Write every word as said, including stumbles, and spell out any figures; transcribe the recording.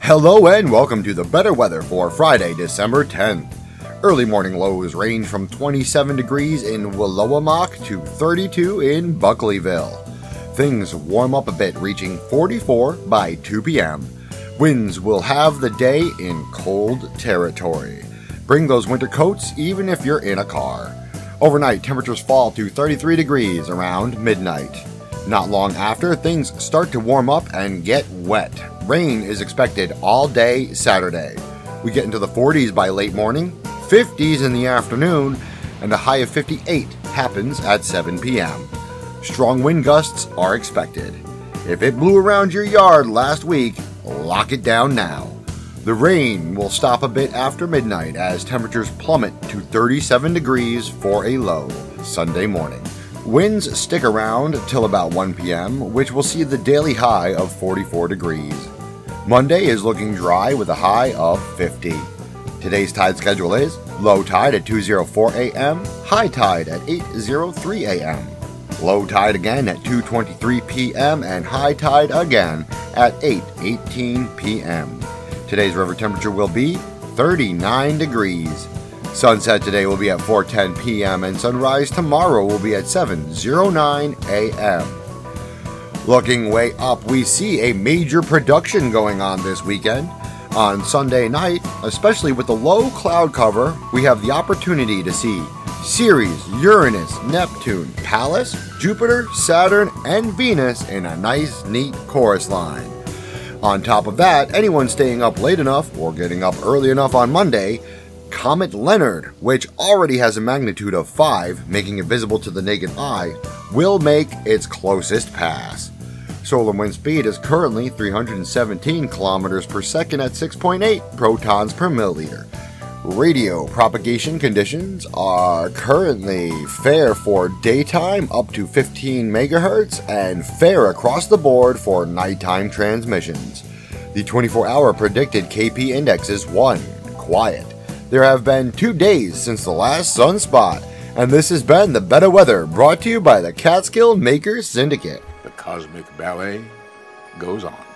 Hello and welcome to the better weather for Friday, December tenth. Early morning lows range from twenty-seven degrees in Willowamock to thirty-two in Buckleyville. Things warm up a bit, reaching forty-four by two p.m. Winds will have the day in cold territory. Bring those winter coats even if you're in a car. Overnight, temperatures fall to thirty-three degrees around midnight. Not long after, things start to warm up and get wet. Rain is expected all day Saturday. We get into the forties by late morning, fifties in the afternoon, and a high of fifty-eight happens at seven p.m. Strong wind gusts are expected. If it blew around your yard last week, lock it down now. The rain will stop a bit after midnight as temperatures plummet to thirty-seven degrees for a low Sunday morning. Winds stick around till about one p.m., which will see the daily high of forty-four degrees. Monday is looking dry with a high of fifty. Today's tide schedule is low tide at two oh four a.m., high tide at eight oh three a.m., low tide again at two twenty-three p.m., and high tide again at eight eighteen p.m. Today's river temperature will be thirty-nine degrees. Sunset today will be at four ten p.m. and sunrise tomorrow will be at seven oh nine a.m. Looking way up, we see a major production going on this weekend. On Sunday night, especially with the low cloud cover, we have the opportunity to see Ceres, Uranus, Neptune, Pallas, Jupiter, Saturn, and Venus in a nice, neat chorus line. On top of that, anyone staying up late enough or getting up early enough on Monday, Comet Leonard, which already has a magnitude of five, making it visible to the naked eye, will make its closest pass. Solar wind speed is currently three hundred seventeen kilometers per second at six point eight protons per milliliter. Radio propagation conditions are currently fair for daytime up to fifteen megahertz and fair across the board for nighttime transmissions. The twenty-four hour predicted K P index is one, quiet. There have been two days since the last sunspot, and this has been the better weather brought to you by the Catskill Makers Syndicate. The cosmic ballet goes on.